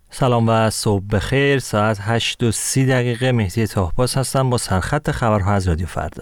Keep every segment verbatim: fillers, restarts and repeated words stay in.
سلام و صبح بخیر. ساعت هشت و سی دقیقه. مهدی طاهباز هستم با سرخط خبرها از رادیو فردا.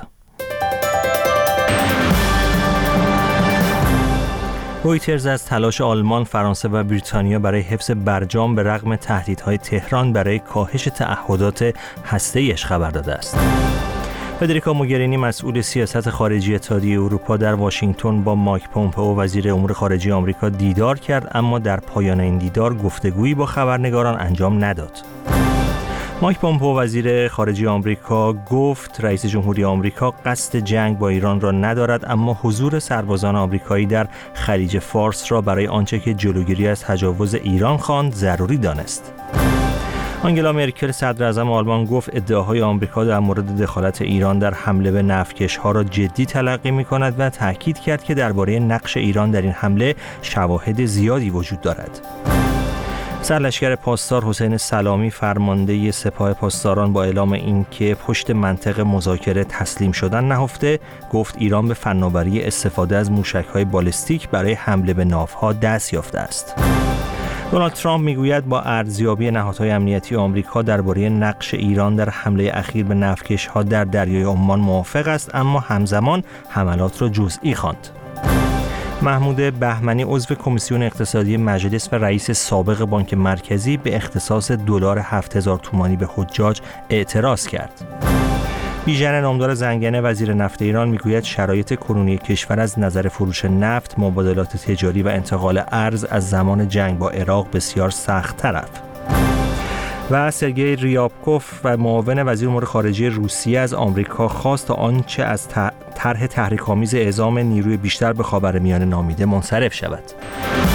رویترز از تلاش آلمان، فرانسه و بریتانیا برای حفظ برجام به رغم تهدیدهای تهران برای کاهش تعهدات هسته‌ایش خبر داده است. فدریکا موگرینی مسئول سیاست خارجی اتحادیه اروپا در واشنگتن با مایک پومپئو وزیر امور خارجه آمریکا دیدار کرد، اما در پایان این دیدار گفتگویی با خبرنگاران انجام نداد. مایک پومپئو وزیر خارجه آمریکا گفت رئیس جمهوری آمریکا قصد جنگ با ایران را ندارد، اما حضور سربازان آمریکایی در خلیج فارس را برای آنچه که جلوگیری از تجاوز ایران خواند ضروری دانست. آنگلا مرکل صدر اعظم آلمان گفت ادعاهای آمریکا در مورد دخالت ایران در حمله به نفتکش‌ها را جدی تلقی می‌کند و تأکید کرد که درباره نقش ایران در این حمله شواهد زیادی وجود دارد. سرلشکر پاسدار حسین سلامی فرمانده سپاه پاسداران با اعلام اینکه پشت منطق مذاکره تسلیم شدن نهفته، گفت ایران به فناوری استفاده از موشک‌های بالستیک برای حمله به ناوها دست یافته است. دونالد ترامپ میگوید با ارزیابی نهادهای امنیتی آمریکا درباره نقش ایران در حمله اخیر به نفتکش‌ها در دریای عمان موافق است، اما همزمان حملات را جزئی خواند. محمود بهمنی عضو کمیسیون اقتصادی مجلس و رئیس سابق بانک مرکزی به اختصاص دلار هفت هزار تومانی به حجاج اعتراض کرد. بیژن نامدار زنگنه وزیر نفت ایران میگوید شرایط کنونی کشور از نظر فروش نفت، مبادلات تجاری و انتقال ارز از زمان جنگ با عراق بسیار سخت‌تر است. و سرگئی ریابکوف و معاون وزیر امور خارجه روسیه از آمریکا خواست تا آنچه از طرح تحریک‌آمیز اعزام نیروی بیشتر به خاورمیانه نامیده منصرف شود.